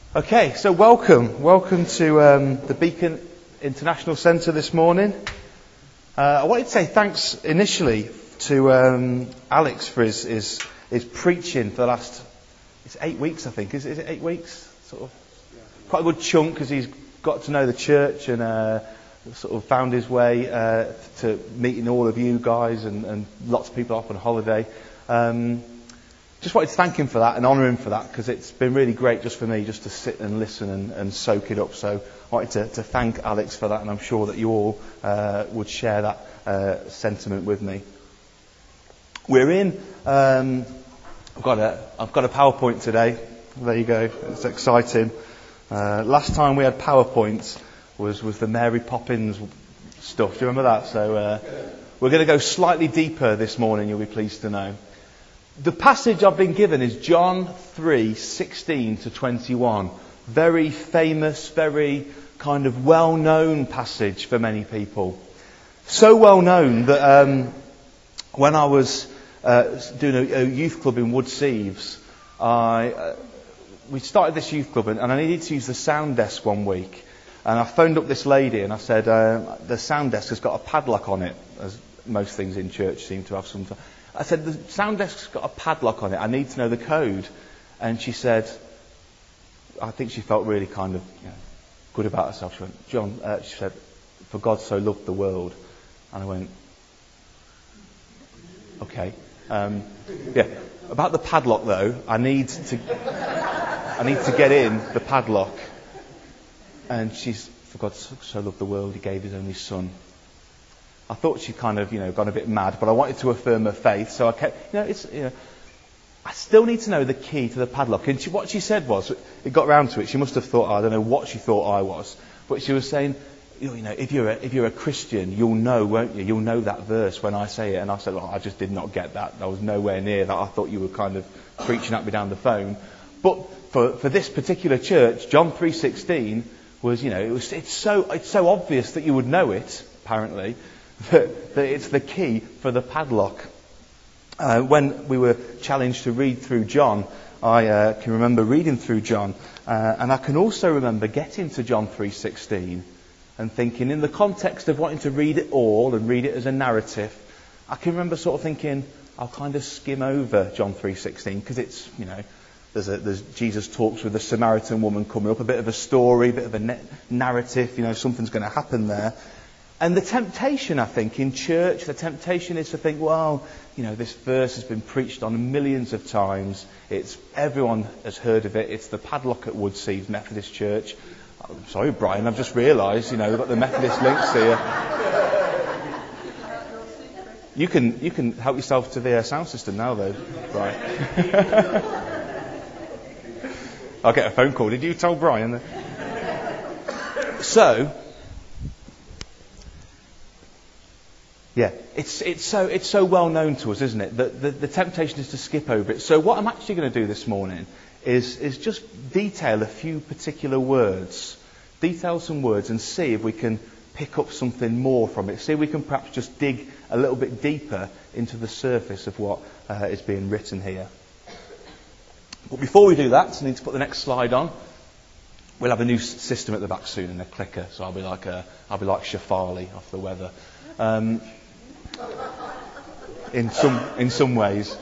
Okay, so welcome to the Beacon International Centre this morning. I wanted to say thanks initially to Alex for his preaching for the last, it's 8 weeks I think, is it 8 weeks? Sort of quite a good chunk because he's got to know the church and sort of found his way to meeting all of you guys and lots of people off on holiday. Just wanted to thank him for that and honour him for that because it's been really great just for me just to sit and listen and soak it up. So I wanted to thank Alex for that, and I'm sure that you all would share that sentiment with me. We're in. I've got a PowerPoint today. There you go. It's exciting. Last time we had PowerPoints was the Mary Poppins stuff. Do you remember that? So we're going to go slightly deeper this morning. You'll be pleased to know. The passage I've been given is John 3:16 to 21. Very famous, very kind of well-known passage for many people. So well known that when I was doing a youth club in Woodseaves, we started this youth club and I needed to use the sound desk one week. And I phoned up this lady and I said, the sound desk has got a padlock on it, as most things in church seem to have sometimes. I said, the sound desk's got a padlock on it. I need to know the code. And she said, I think she felt really kind of good about herself. She went, John, she said, for God so loved the world. And I went, okay. About the padlock though, I need to get in the padlock. And she's, for God so loved the world, he gave his only son. I thought she'd kind of, gone a bit mad, but I wanted to affirm her faith, so I kept, I still need to know the key to the padlock. And what she said was, it got round to it, she must have thought, I don't know what she thought I was, but she was saying, if you're a Christian, you'll know, won't you? You'll know that verse when I say it. And I said, well, I just did not get that. I was nowhere near that. I thought you were kind of preaching at me down the phone. But for this particular church, John 3:16 was, it's so obvious that you would know it, apparently. That it's the key for the padlock. When we were challenged to read through John, I can remember reading through John, and I can also remember getting to John 3:16 and thinking, in the context of wanting to read it all and read it as a narrative, I can remember sort of thinking, I'll kind of skim over John 3:16 because it's, there's Jesus talks with the Samaritan woman coming up, a bit of a story, a bit of a narrative, something's going to happen there. And the temptation, I think, in church, the temptation is to think, well, this verse has been preached on millions of times. Everyone has heard of it. It's the padlock at Woodseaves Methodist Church. I'm sorry, Brian, I've just realised, we've got the Methodist links here. You can help yourself to the sound system now, though, Brian. I'll get a phone call. Did you tell Brian? So. Yeah, it's so well known to us, isn't it? That the temptation is to skip over it. So what I'm actually going to do this morning is just detail a few particular words, detail some words, and see if we can pick up something more from it. See if we can perhaps just dig a little bit deeper into the surface of what is being written here. But before we do that, I need to put the next slide on. We'll have a new system at the back soon and a clicker, so I'll be like Shafali off the weather. In some ways.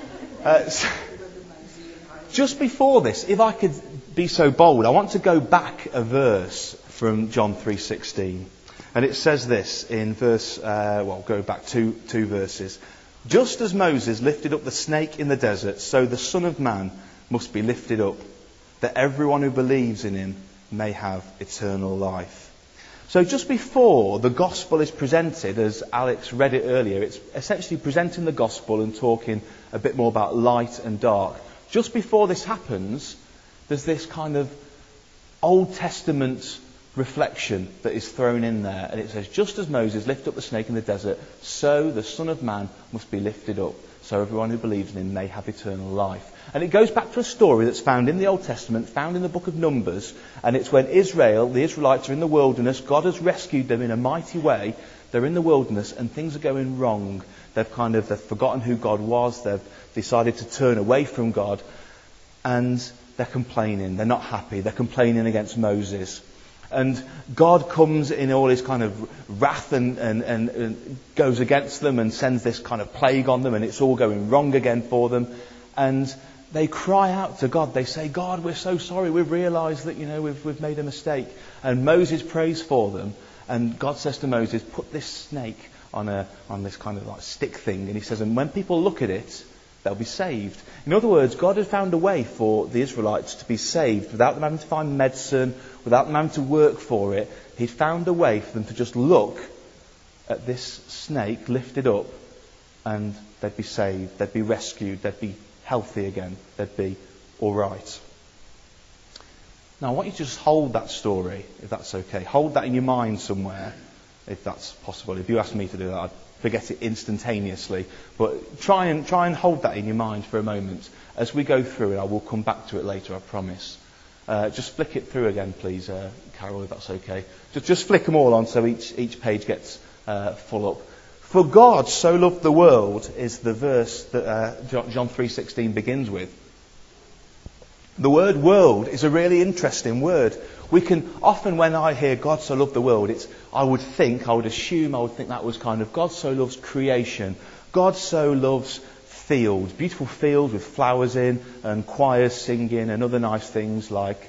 Just before this, if I could be so bold, I want to go back a verse from John 3:16. And it says this in verse, go back two verses. Just as Moses lifted up the snake in the desert, so the Son of Man must be lifted up, that everyone who believes in him may have eternal life. So just before the gospel is presented, as Alex read it earlier, it's essentially presenting the gospel and talking a bit more about light and dark. Just before this happens, there's this kind of Old Testament reflection that is thrown in there. And it says, just as Moses lifted up the snake in the desert, so the Son of Man must be lifted up, so everyone who believes in him may have eternal life. And it goes back to a story that's found in the Old Testament, found in the book of Numbers, and it's when the Israelites are in the wilderness. God has rescued them in a mighty way. They're in the wilderness and things are going wrong. They've forgotten who God was. They've decided to turn away from God. And they're complaining, they're not happy, they're complaining against Moses. And God comes in all his kind of wrath and goes against them and sends this kind of plague on them, and it's all going wrong again for them. And they cry out to God. They say, God, we're so sorry. We've realised that, we've made a mistake. And Moses prays for them. And God says to Moses, put this snake on this kind of like stick thing. And he says, and when people look at it, they'll be saved. In other words, God had found a way for the Israelites to be saved without them having to find medicine, without them having to work for it. He'd found a way for them to just look at this snake lifted up and they'd be saved, they'd be rescued, they'd be healthy again, they'd be all right. Now I want you to just hold that story, if that's okay. Hold that in your mind somewhere, if that's possible. If you asked me to do that, I'd forget it instantaneously. But try and hold that in your mind for a moment as we go through it. I will come back to it later, I promise. Just flick it through again, please, Carol, if that's okay. Just flick them all on so each page gets full up. For God so loved the world is the verse that John 3:16 begins with. The word world is a really interesting word. We can often, when I hear God so loved the world, I would think that was kind of God so loves creation. God so loves fields, beautiful fields with flowers in and choirs singing and other nice things like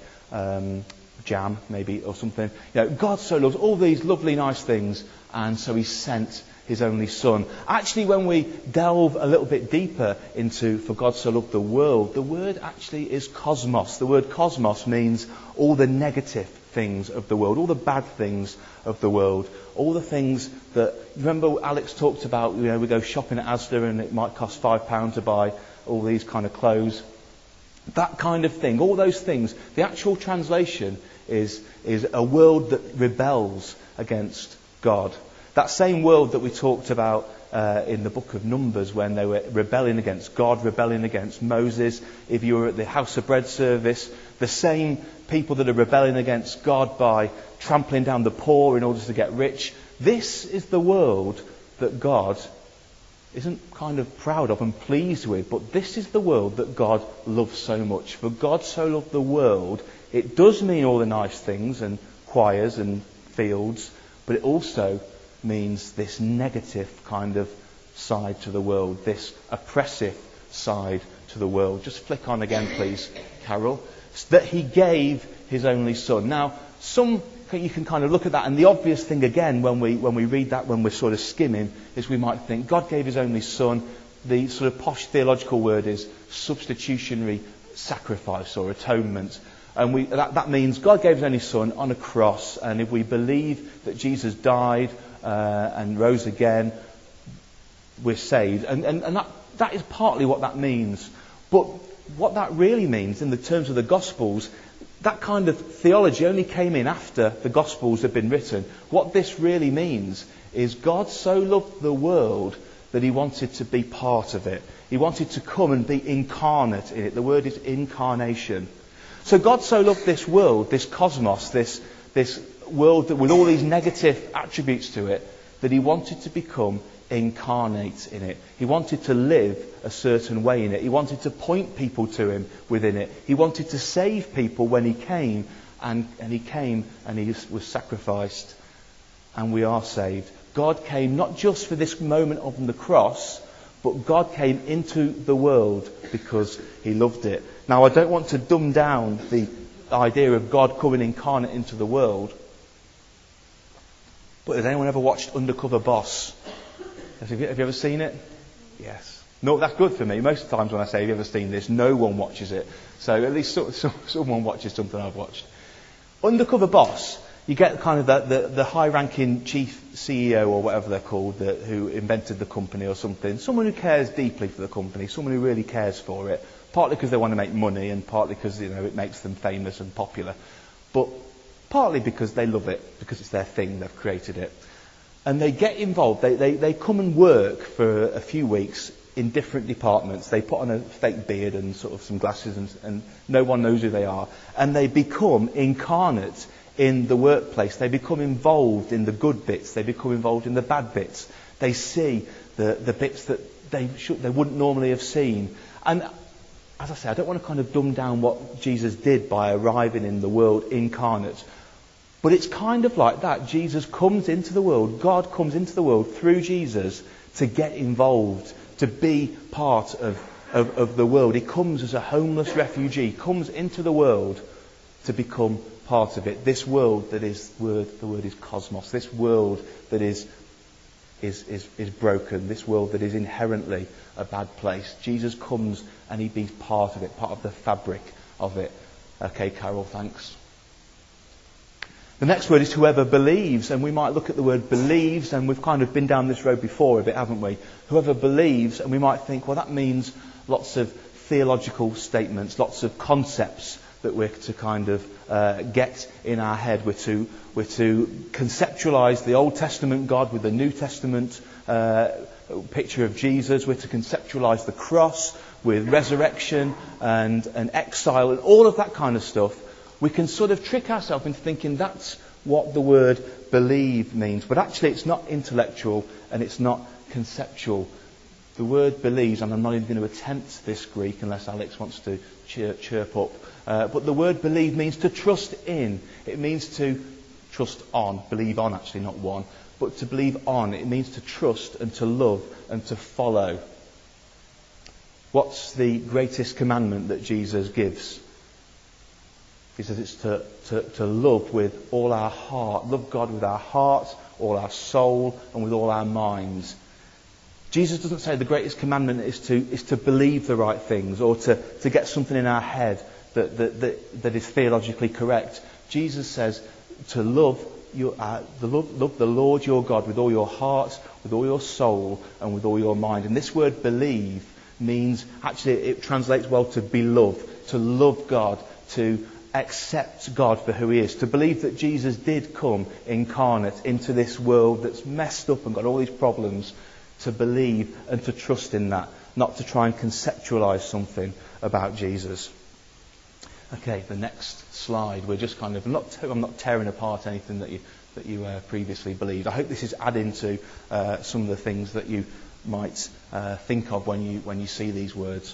jam maybe or something. God so loves all these lovely nice things, and so he sent his only son. Actually, when we delve a little bit deeper into for God so loved the world, the word actually is cosmos. The word cosmos means all the negative things of the world, all the bad things of the world, all the things that, remember Alex talked about, we go shopping at Asda and it might cost £5 to buy all these kind of clothes. That kind of thing, all those things. The actual translation is a world that rebels against God. That same world that we talked about in the book of Numbers when they were rebelling against God, rebelling against Moses. If you were at the House of Bread service, the same people that are rebelling against God by trampling down the poor in order to get rich. This is the world that God isn't kind of proud of and pleased with, but this is the world that God loves so much. For God so loved the world, it does mean all the nice things and choirs and fields, but it also means this negative kind of side to the world, this oppressive side to the world. Just flick on again, please, Carol. That he gave his only son. Now, you can kind of look at that, and the obvious thing again when we read that, when we're sort of skimming, is we might think God gave his only son. The sort of posh theological word is substitutionary sacrifice or atonement. And that means God gave his only son on a cross, and if we believe that Jesus died and rose again, we're saved. And that is partly what that means. But what that really means in the terms of the Gospels, that kind of theology only came in after the Gospels had been written. What this really means is God so loved the world that he wanted to be part of it. He wanted to come and be incarnate in it. The word is incarnation. So God so loved this world, this cosmos, this world that with all these negative attributes to it, that he wanted to become incarnate in it. He wanted to live a certain way in it. He wanted to point people to him within it. He wanted to save people when he came, and he came and he was sacrificed, and we are saved. God came not just for this moment on the cross, but God came into the world because he loved it. Now, I don't want to dumb down the idea of God coming incarnate into the world, but has anyone ever watched Undercover Boss? Have you ever seen it? Yes. No, that's good for me. Most of the times when I say, have you ever seen this? No one watches it. So at least someone watches something I've watched. Undercover Boss, you get kind of the high-ranking chief CEO or whatever they're called, who invented the company or something. Someone who cares deeply for the company, someone who really cares for it. Partly because they want to make money and partly because, it makes them famous and popular. But partly because they love it, because it's their thing, they've created it. And they get involved, they come and work for a few weeks in different departments. They put on a fake beard and sort of some glasses and no one knows who they are. And they become incarnate in the workplace. They become involved in the good bits. They become involved in the bad bits. They see the bits that they wouldn't normally have seen. And as I say, I don't want to kind of dumb down what Jesus did by arriving in the world incarnate. But it's kind of like that. Jesus comes into the world, God comes into the world through Jesus to get involved, to be part of the world. He comes as a homeless refugee, comes into the world to become part of it. This world that is, the word is cosmos, this world that is broken, this world that is inherently a bad place. Jesus comes and he becomes part of it, part of the fabric of it. Okay, Carol, thanks. The next word is whoever believes, and we might look at the word believes, and we've kind of been down this road before a bit, haven't we? Whoever believes, and we might think, well, that means lots of theological statements, lots of concepts that we're to kind of get in our head. We're to conceptualize the Old Testament God with the New Testament picture of Jesus. We're to conceptualize the cross with resurrection and exile and all of that kind of stuff. We can sort of trick ourselves into thinking that's what the word believe means. But actually it's not intellectual and it's not conceptual. The word believes, and I'm not even going to attempt this Greek unless Alex wants to chirp up. But the word believe means to trust in. It means to trust on. Believe on, actually, not one. But to believe on. It means to trust and to love and to follow. What's the greatest commandment that Jesus gives? He says it's to love with all our heart. Love God with our heart, all our soul, and with all our minds. Jesus doesn't say the greatest commandment is to believe the right things or to get something in our head that is theologically correct. Jesus says to love the Lord your God with all your heart, with all your soul, and with all your mind. And this word believe means, actually it translates well to be loved, to love God, to accept God for who he is, to believe that Jesus did come incarnate into this world that's messed up and got all these problems, to believe and to trust in that, not to try and conceptualize something about Jesus. Okay, the next slide. We're just kind of I'm not tearing apart anything that you previously believed. I hope this is adding to some of the things that you might think of when you see these words.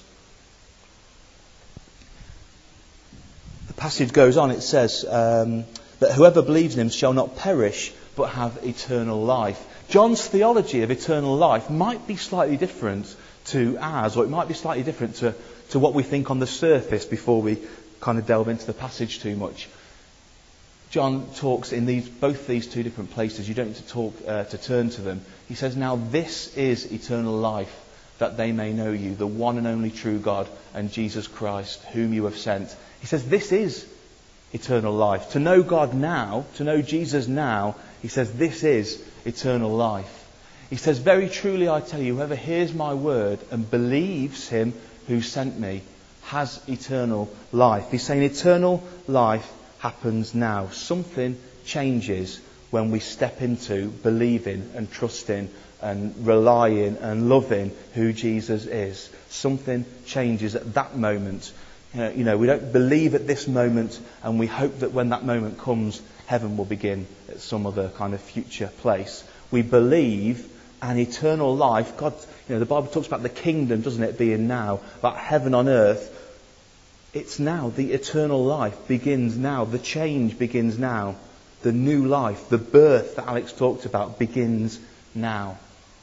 The passage goes on. It says that whoever believes in him shall not perish but have eternal life. John's theology of eternal life might be slightly different to ours, or it might be slightly different to what we think on the surface before we kind of delve into the passage too much. John talks in both these two different places. You don't need to turn to them. He says, now this is eternal life, that they may know you, the one and only true God, and Jesus Christ, whom you have sent. He says this is eternal life. To know God now, to know Jesus now, he says this is eternal life. He says, very truly I tell you, whoever hears my word and believes him who sent me has eternal life. He's saying eternal life happens now. Something changes when we step into believing and trusting and relying and loving who Jesus is. Something changes at that moment. We don't believe at this moment and we hope that when that moment comes, heaven will begin at some other kind of future place. We believe an eternal life. God, the Bible talks about the kingdom, doesn't it, being now, about heaven on earth. It's now. The eternal life begins now. The change begins now. The new life, the birth that Alex talked about, begins now.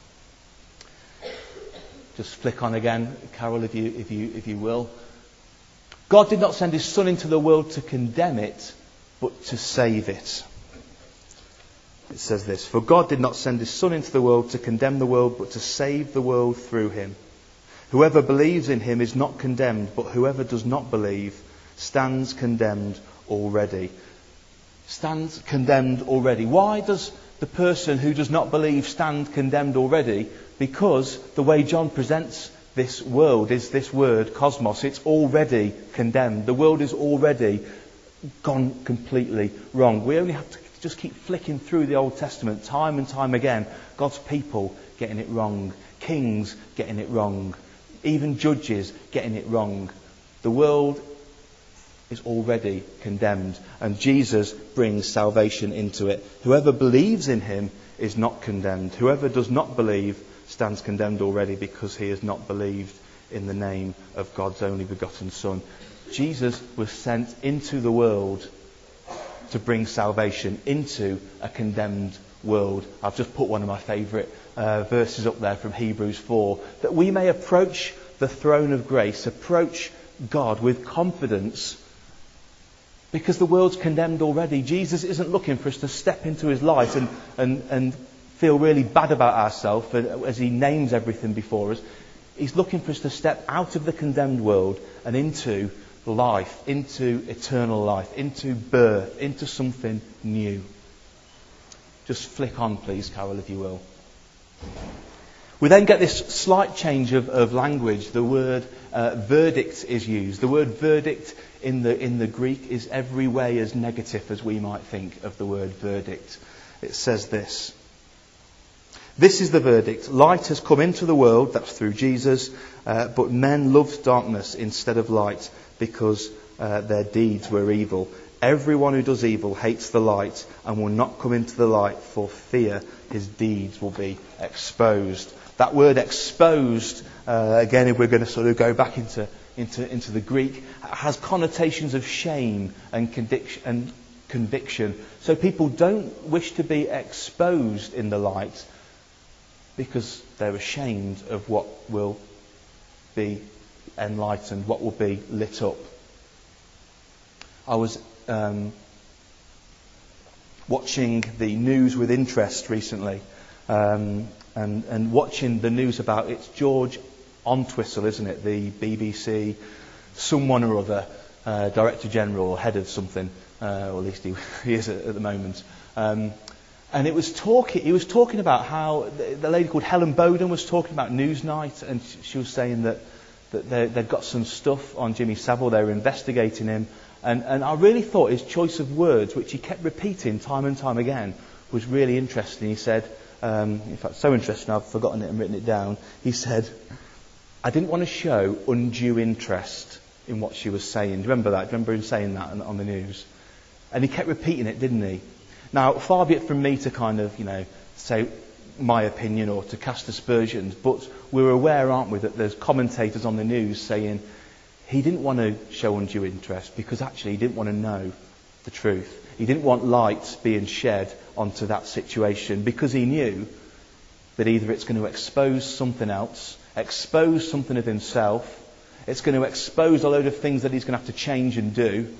Just flick on again, Carol, if you will. God did not send his Son into the world to condemn it, but to save it. It says this, for God did not send his Son into the world to condemn the world, but to save the world through him. Whoever believes in him is not condemned, but whoever does not believe stands condemned already. Stands condemned already. Why does the person who does not believe stand condemned already? Because the way John presents this world is this word, cosmos. It's already condemned. The world is already gone completely wrong. We only have to just keep flicking through the Old Testament time and time again. God's people getting it wrong. Kings getting it wrong. Even judges getting it wrong. The world is already condemned, and Jesus brings salvation into it. Whoever believes in him is not condemned. Whoever does not believe stands condemned already, because he has not believed in the name of God's only begotten Son. Jesus was sent into the world to bring salvation into a condemned world. I've just put one of my favourite verses up there from Hebrews 4, that we may approach the throne of grace, approach God with confidence, because the world's condemned already. Jesus isn't looking for us to step into his light and feel really bad about ourselves as he names everything before us. He's looking for us to step out of the condemned world and into life, into eternal life, into birth, into something new. Just flick on, please, Carol, if you will. We then get this slight change of language. The word verdict is used. The word verdict in the Greek is every way as negative as we might think of the word verdict. It says this: "This is the verdict. Light has come into the world," that's through Jesus, "but men loved darkness instead of light because their deeds were evil. Everyone who does evil hates the light and will not come into the light for fear his deeds will be exposed." That word exposed, again, if we're going to sort of go back into the Greek, has connotations of shame and conviction. So people don't wish to be exposed in the light because they're ashamed of what will be enlightened, what will be lit up. I was watching the news with interest recently, and watching the news about, it's George Entwistle, isn't it? The BBC, someone or other, Director General or head of something, or at least he is at the moment. And he was talking about how the lady called Helen Bowden was talking about Newsnight, and she was saying that they'd got some stuff on Jimmy Savile, they were investigating him. And I really thought his choice of words, which he kept repeating time and time again, was really interesting. He said, in fact, so interesting, I've forgotten it and written it down. He said, "I didn't want to show undue interest in what she was saying." Do you remember that? Do you remember him saying that on the news? And he kept repeating it, didn't he? Now, far be it from me to kind of, say my opinion or to cast aspersions, but we're aware, aren't we, that there's commentators on the news saying he didn't want to show undue interest because actually he didn't want to know the truth. He didn't want light being shed onto that situation because he knew that either it's going to expose something else, expose something of himself, it's going to expose a load of things that he's going to have to change and do.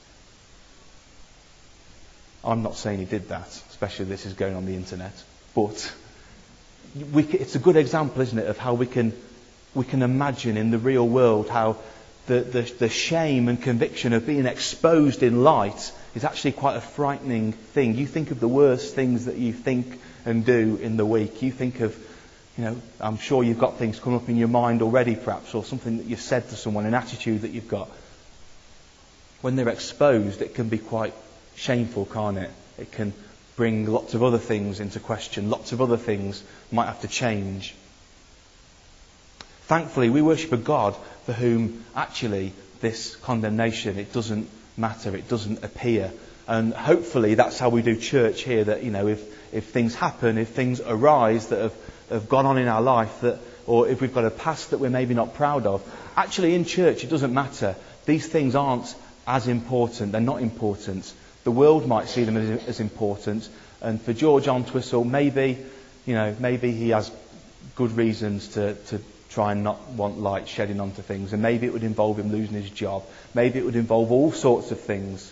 I'm not saying he did that, especially if this is going on the internet, but it's a good example, isn't it, of how we can imagine in the real world how the shame and conviction of being exposed in light is actually quite a frightening thing. You think of the worst things that you think and do in the week. You think of, I'm sure you've got things come up in your mind already perhaps, or something that you've said to someone, an attitude that you've got. When they're exposed, it can be quite shameful, can't it? It can bring lots of other things into question. Lots of other things might have to change. Thankfully, we worship a God for whom actually this condemnation, it doesn't matter, it doesn't appear. And hopefully that's how we do church here, that, if things happen, if things arise that have gone on in our life, or if we've got a past that we're maybe not proud of, actually in church it doesn't matter. These things aren't as important, they're not important. The world might see them as important, and for George Entwistle, maybe he has good reasons to try and not want light shedding onto things, and maybe it would involve him losing his job, maybe it would involve all sorts of things.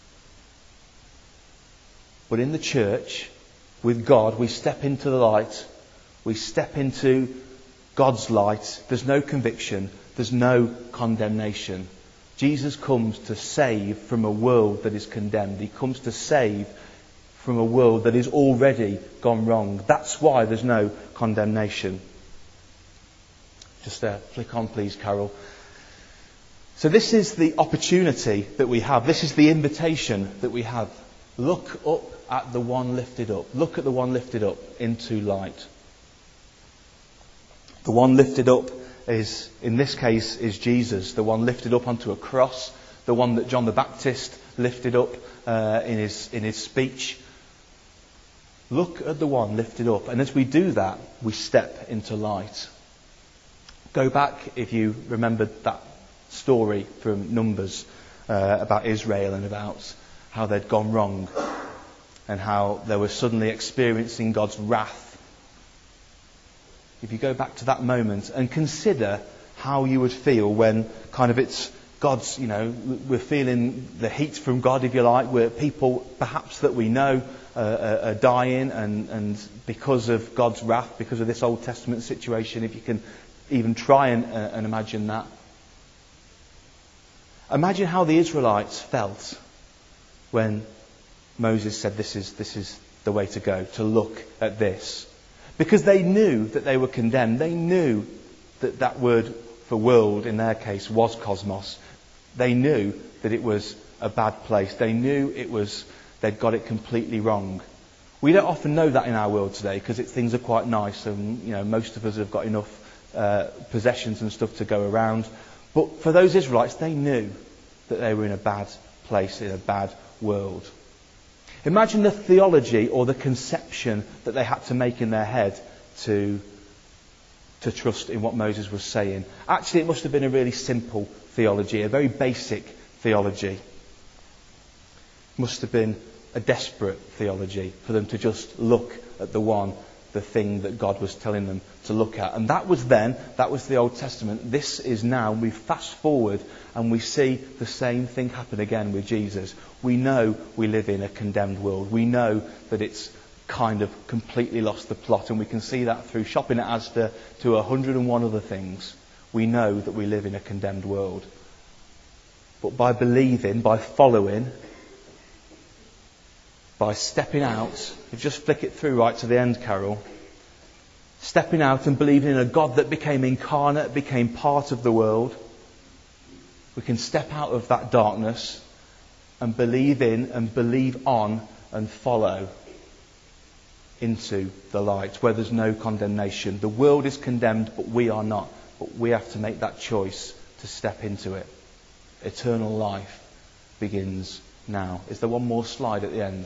But in the church, with God, we step into the light, we step into God's light. There's no conviction, there's no condemnation. Jesus comes to save from a world that is condemned. He comes to save from a world that is already gone wrong. That's why there's no condemnation. Just flick on, please, Carol. So this is the opportunity that we have. This is the invitation that we have. Look up at the one lifted up. Look at the one lifted up into light. The one lifted up is, in this case, is Jesus. The one lifted up onto a cross. The one that John the Baptist lifted up in his speech. Look at the one lifted up. And as we do that, we step into light. Go back, if you remembered that story from Numbers about Israel and about how they'd gone wrong and how they were suddenly experiencing God's wrath. If you go back to that moment and consider how you would feel when kind of it's God's, we're feeling the heat from God, if you like, where people perhaps that we know are dying and because of God's wrath, because of this Old Testament situation, if you can even try and imagine that. Imagine how the Israelites felt when Moses said this is the way to go, to look at this. Because they knew that they were condemned. They knew that word for world in their case was cosmos. They knew that it was a bad place. They knew they'd got it completely wrong. We don't often know that in our world today because things are quite nice and most of us have got enough possessions and stuff to go around. But for those Israelites, they knew that they were in a bad place, in a bad world. Imagine the theology or the conception that they had to make in their head to trust in what Moses was saying. Actually, it must have been a really simple theology, a very basic theology. It must have been a desperate theology for them to just look at the thing that God was telling them to look at. And that was then, that was the Old Testament. This is now, we fast forward and we see the same thing happen again with Jesus. We know we live in a condemned world. We know that it's kind of completely lost the plot, and we can see that through shopping at Asda to 101 other things. We know that we live in a condemned world. But by believing, by following, by stepping out, if you just flick it through right to the end, Carol, stepping out and believing in a God that became incarnate, became part of the world, we can step out of that darkness and believe in and believe on and follow into the light where there's no condemnation. The world is condemned, but we are not. But we have to make that choice to step into it. Eternal life begins now. Is there one more slide at the end?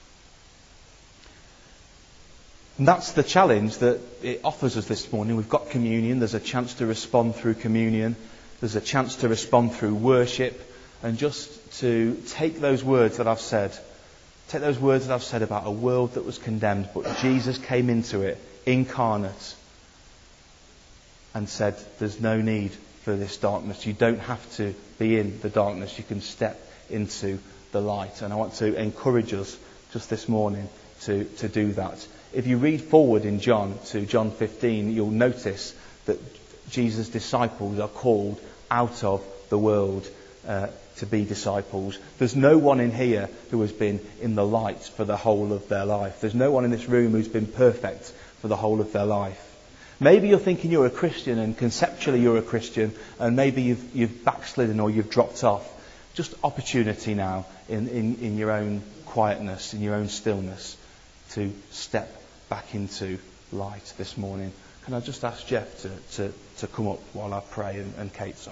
And that's the challenge that it offers us this morning. We've got communion. There's a chance to respond through communion. There's a chance to respond through worship. And just to take those words that I've said about a world that was condemned, but Jesus came into it, incarnate, and said, there's no need for this darkness. You don't have to be in the darkness. You can step into the light. And I want to encourage us just this morning to do that. If you read forward in John to John 15, you'll notice that Jesus' disciples are called out of the world to be disciples. There's no one in here who has been in the light for the whole of their life. There's no one in this room who's been perfect for the whole of their life. Maybe you're thinking you're a Christian and conceptually you're a Christian, and maybe you've backslidden or you've dropped off. Just opportunity now in your own quietness, in your own stillness, to step back into light this morning. Can I just ask Jeff to come up while I pray, and Kate, sorry.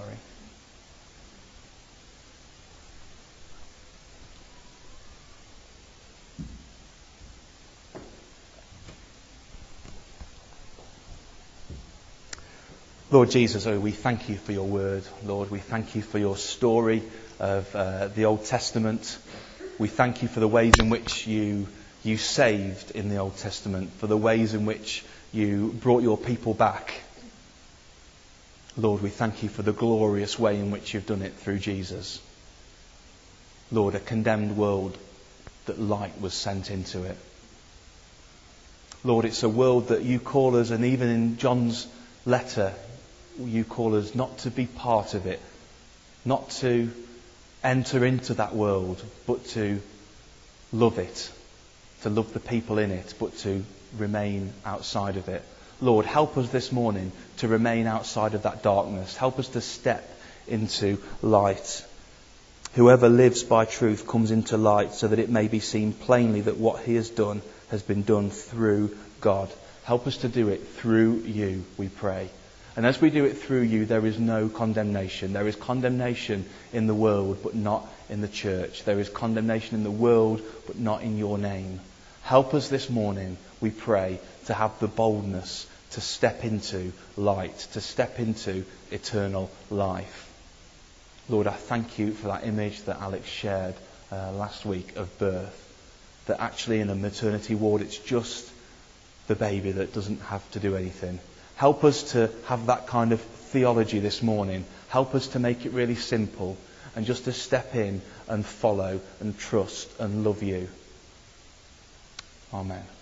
Lord Jesus, we thank you for your word. Lord, we thank you for your story of the Old Testament. We thank you for the ways in which you saved in the Old Testament, for the ways in which you brought your people back. Lord, we thank you for the glorious way in which you've done it through Jesus. Lord, a condemned world, that light was sent into it. Lord, it's a world that you call us, and even in John's letter, you call us not to be part of it, not to enter into that world, but to love it, to love the people in it, but to remain outside of it. Lord, help us this morning to remain outside of that darkness. Help us to step into light. Whoever lives by truth comes into light, so that it may be seen plainly that what he has done has been done through God. Help us to do it through you, we pray. And as we do it through you, there is no condemnation. There is condemnation in the world, but not in the church. There is condemnation in the world, but not in your name. Help us this morning, we pray, to have the boldness to step into light, to step into eternal life. Lord, I thank you for that image that Alex shared last week of birth. That actually in a maternity ward it's just the baby that doesn't have to do anything. Help us to have that kind of theology this morning. Help us to make it really simple and just to step in and follow and trust and love you. Amen.